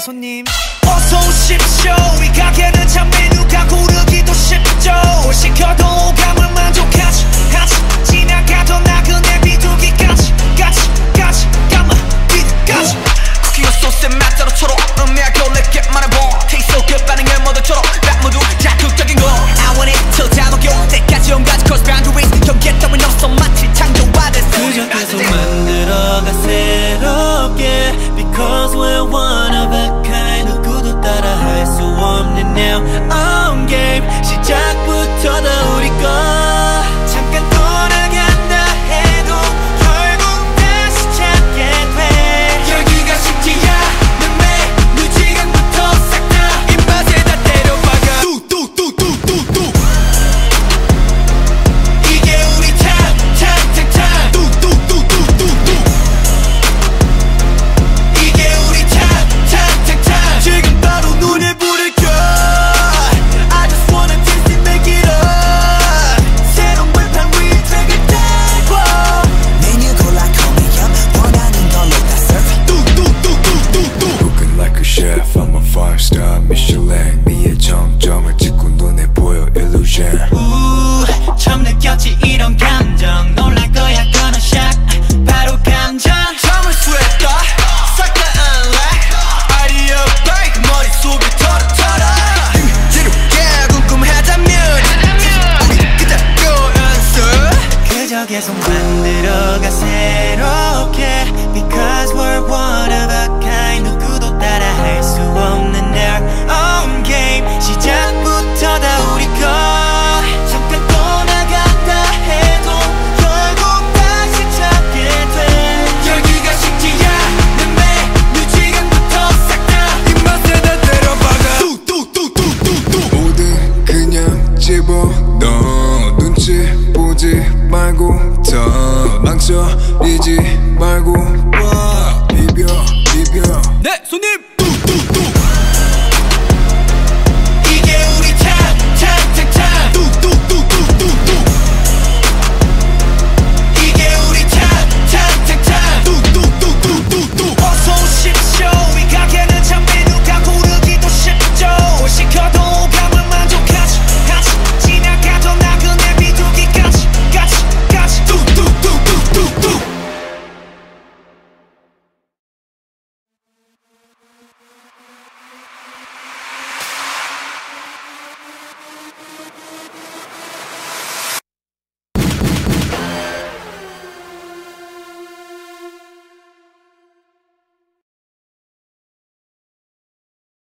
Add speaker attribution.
Speaker 1: 손님
Speaker 2: 어서 오십시오. 이 가게는 참 메뉴가 고르기도 쉽죠. 뭘 시켜도 오감을 만족하지 지나가던 나그네 비둘기까지 까마귀까지
Speaker 3: 쿠키와 소스의 맛 따로 초록 음미하고 내게 말해봐 Taste so good 반응을 모두처럼 랩 모두 자극적인 거 I want it till 다 녹여 때까지 온갖 cross boundaries 경계 따윈 없어 마치 창조하듯
Speaker 4: 그저 계속 만들어가 새롭게 Because we're one of a kind 누구도 따라 할 수 없는 now on game 시작부터 다 우리 거 잠깐 돌아간다 해도 결국 다시 찾게 돼 열기가 식지 않는 메뉴 지금부터 싹 다 입맛에 다 때려박아
Speaker 2: 뚜뚜뚜뚜뚜뚜 이게 우리 탑탑탑탑 뚜뚜뚜뚜뚜뚜 이게 우리 탑탑탑탑
Speaker 4: 지금 바로 눈에 불을 켜 I just wanna taste it, make it up 새로운 판 위에 트랙을 달고
Speaker 5: 메뉴 골라 call me up 원하는 걸로 다 serve
Speaker 2: 뚜뚜뚜뚜뚜뚜
Speaker 6: Cooking like a chef, I'm a 5-star Michelin 미의 정점을 찍고 눈에 보여 illusion
Speaker 4: 처음 느꼈지 이런 감정 놀랄 거야 gonna shock 바로 감정
Speaker 3: 잠을 쇠다 싹 다 unlock 아이디어 break 머릿속을 털어 지루게 궁금하다면 우리 그대로 연습
Speaker 4: 그저 계속 만들어가 새롭게 Because we're one of a kind 누구도 따라 할 수 없는 their own game 시작부터 다 우리 거 잠깐 떠나갔다 해도 결국 다시 찾게 돼
Speaker 2: 열기가 식지 않는 메뉴 지금부터 싹 다 입맛에 다 때려박아 뚜뚜뚜뚜뚜뚜
Speaker 6: 뭐든 그냥 집어넣어 눈치 보지 말고 더 망설이지 말고